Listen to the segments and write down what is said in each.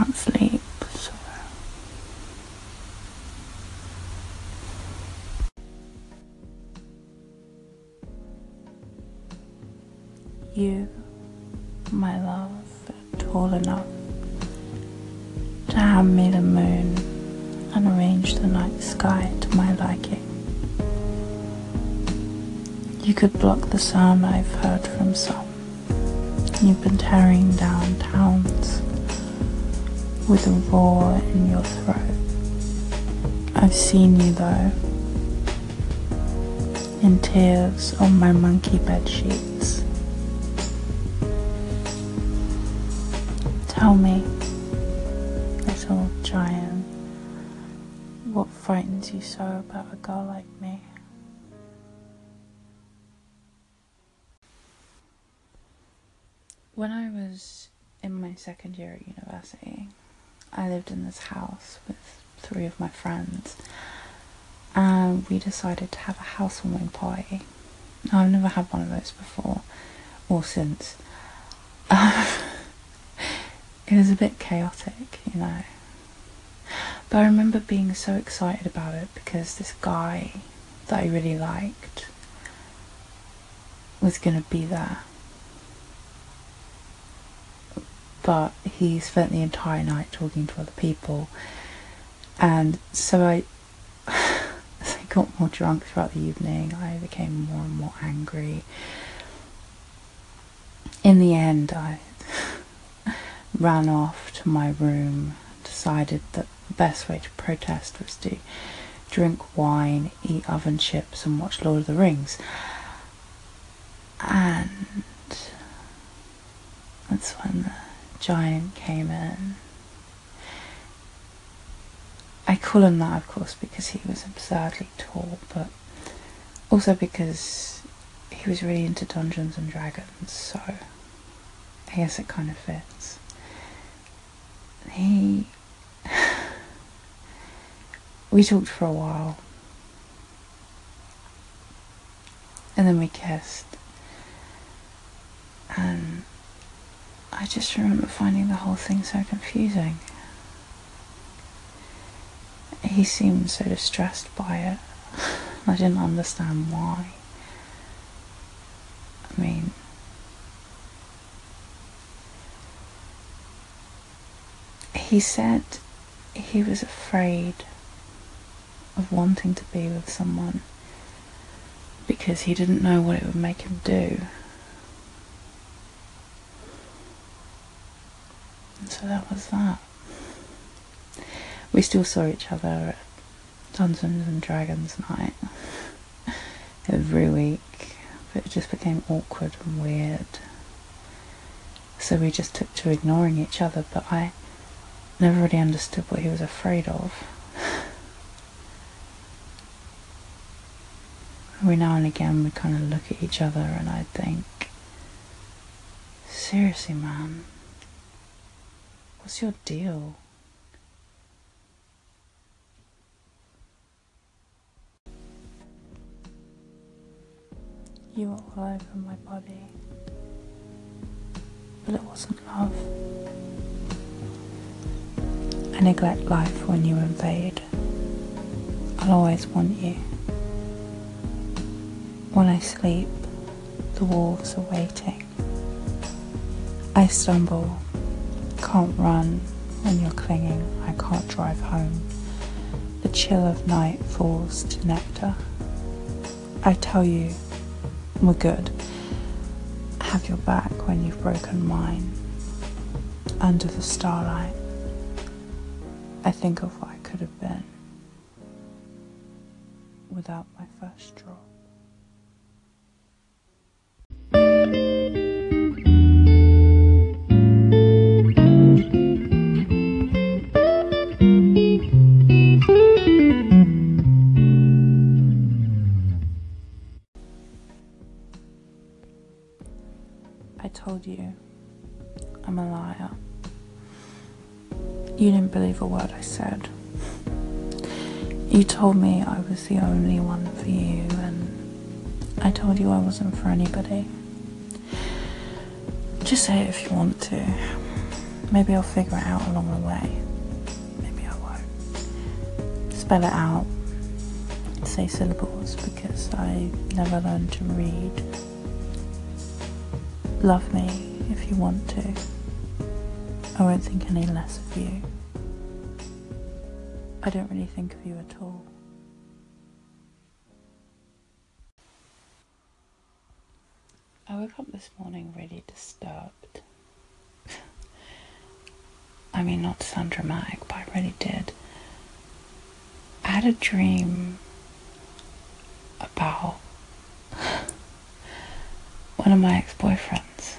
can't sleep, so you, my love, tall enough to hand me the moon and arrange the night sky to my liking. You could block the sound I've heard from some. You've been tearing down towns with a roar in your throat. I've seen you though, in tears on my monkey bed sheets. Tell me, little giant, what frightens you so about a girl like me? When I was in my second year at university, I lived in this house with 3 of my friends, and we decided to have a housewarming party. Now, I've never had one of those before, or since. It was a bit chaotic, you know. But I remember being so excited about it because this guy that I really liked was going to be there. But he spent the entire night talking to other people, and so as I got more drunk throughout the evening, I became more and more angry. In the end, I ran off to my room, decided that the best way to protest was to drink wine, eat oven chips and watch Lord of the Rings. And that's when the giant came in. I call him that, of course, because he was absurdly tall, but also because he was really into Dungeons and Dragons, so I guess it kind of fits. We talked for a while, and then we kissed, and I just remember finding the whole thing so confusing. He seemed so distressed by it. I didn't understand why. I mean, he said he was afraid of wanting to be with someone because he didn't know what it would make him do. And so that was that. We still saw each other at Dungeons and Dragons night every week, but it just became awkward and weird. So we just took to ignoring each other, but I never really understood what he was afraid of. Every now and again we kind of look at each other and I'd think, seriously man, what's your deal? You were all over my body, but it wasn't love. I neglect life when you invade. I'll always want you. When I sleep, the wolves are waiting. I stumble, can't run when you're clinging, I can't drive home. The chill of night falls to nectar. I tell you, we're good. I have your back when you've broken mine. Under the starlight, I think of what I could have been without my first drop. I told you I'm a liar. You didn't believe a word I said. You told me I was the only one for you, and I told you I wasn't for anybody. Just say it if you want to. Maybe I'll figure it out along the way. Maybe I won't. Spell it out. Say syllables because I never learned to read. Love me if you want to. I won't think any less of you. I don't really think of you at all. I woke up this morning really disturbed. I mean, not to sound dramatic, but I really did. I had a dream about one of my ex-boyfriends.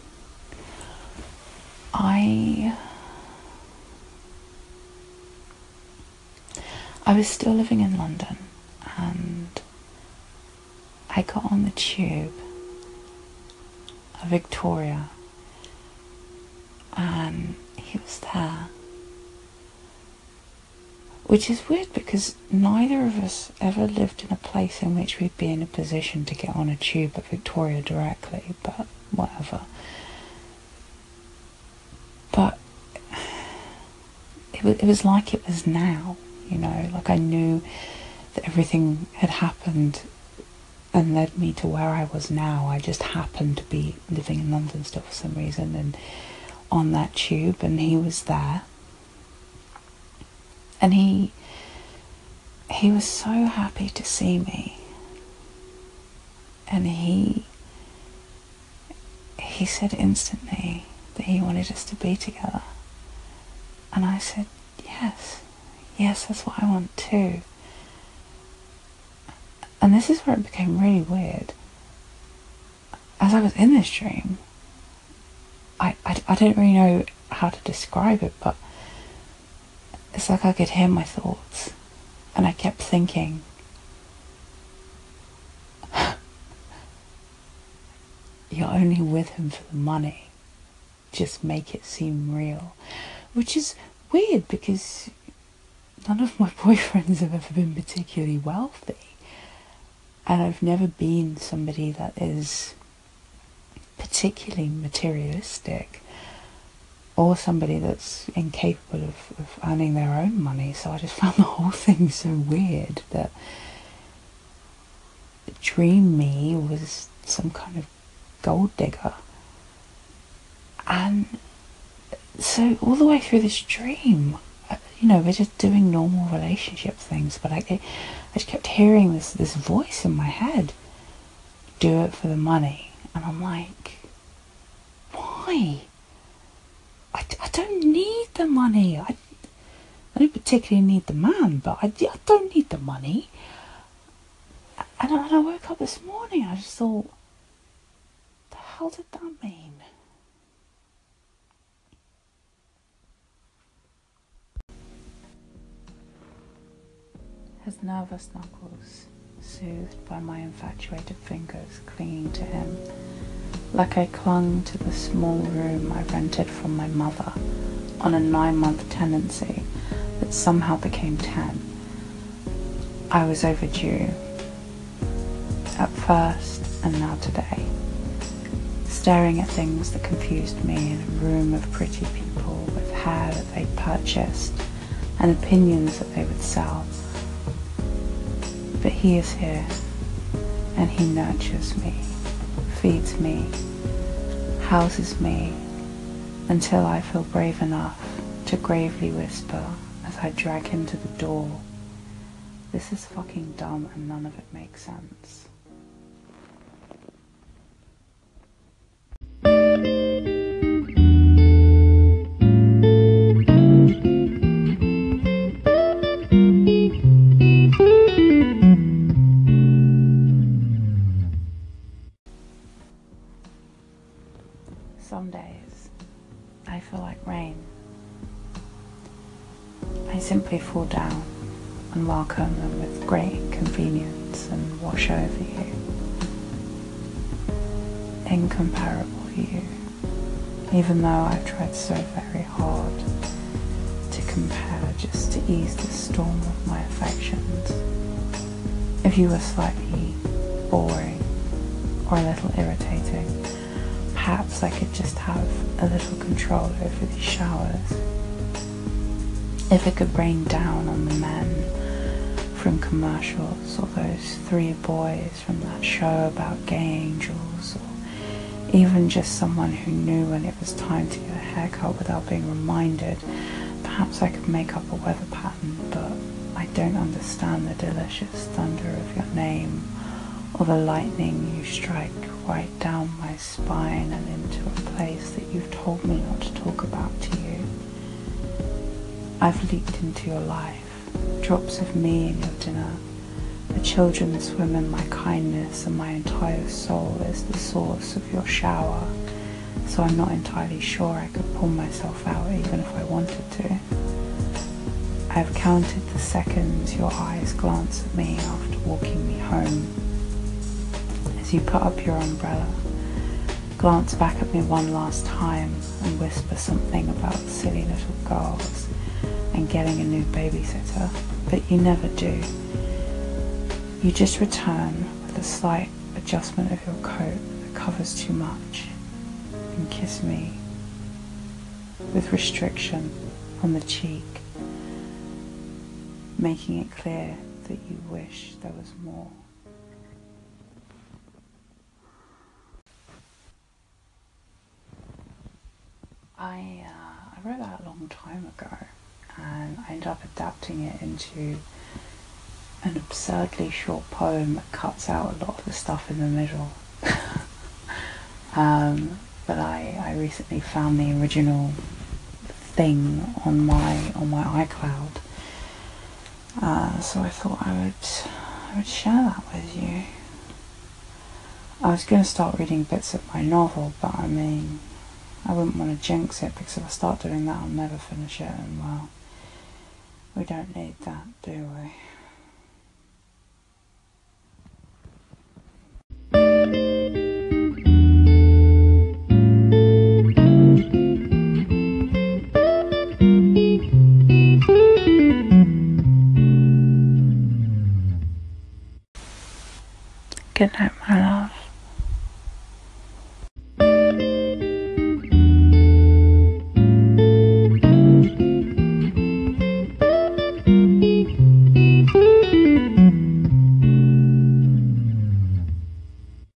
I was still living in London, and I got on the tube at Victoria, and he was there. Which is weird because neither of us ever lived in a place in which we'd be in a position to get on a tube at Victoria directly, but whatever. But it was like it was now, you know, like I knew that everything had happened and led me to where I was now. I just happened to be living in London still for some reason and on that tube, and he was there. And he was so happy to see me, and he said instantly that he wanted us to be together, and I said yes, that's what I want too. And this is where it became really weird. As I was in this dream, I don't really know how to describe it, but it's like I could hear my thoughts, and I kept thinking, you're only with him for the money, just make it seem real. Which is weird because none of my boyfriends have ever been particularly wealthy, and I've never been somebody that is particularly materialistic, or somebody that's incapable of earning their own money. So I just found the whole thing so weird that dream me was some kind of gold digger. And so all the way through this dream, you know, we're just doing normal relationship things, but I just kept hearing this voice in my head, do it for the money. And I'm like, why? I don't need the money. I don't particularly need the man, but I don't need the money. And I woke up this morning and I just thought, the hell did that mean? His nervous knuckles soothed by my infatuated fingers clinging to him, like I clung to the small room I rented from my mother on a 9-month tenancy that somehow became 10. I was overdue. At first, and now today. Staring at things that confused me in a room of pretty people with hair that they'd purchased and opinions that they would sell. But he is here, and he nurtures me, feeds me, houses me, until I feel brave enough to gravely whisper as I drag him to the door, this is fucking dumb and none of it makes sense. Some days I feel like rain. I simply fall down and welcome them with great inconvenience and wash over you. Incomparable you, even though I've tried so very hard to compare just to ease the storm of my affections. If you were slightly boring or a little irritating, perhaps I could just have a little control over these showers. If it could rain down on the men from commercials, or those 3 boys from that show about gay angels, or even just someone who knew when it was time to get a haircut without being reminded, perhaps I could make up a weather pattern, but I don't understand the delicious thunder of your name, or the lightning you strike right down my spine and into a place that you've told me not to talk about to you. I've leaked into your life, drops of me in your dinner. The children swim in my kindness, and my entire soul is the source of your shower. So I'm not entirely sure I could pull myself out even if I wanted to. I have counted the seconds your eyes glance at me after walking me home. As you put up your umbrella, glance back at me one last time and whisper something about silly little girls and getting a new babysitter, but you never do. You just return with a slight adjustment of your coat that covers too much and kiss me with restriction on the cheek, making it clear that you wish there was more. I wrote that a long time ago, and I ended up adapting it into an absurdly short poem that cuts out a lot of the stuff in the middle. But I recently found the original thing on my iCloud, so I thought I would share that with you. I was going to start reading bits of my novel, but I mean, I wouldn't want to jinx it, because if I start doing that I'll never finish it, and well, we don't need that, do we?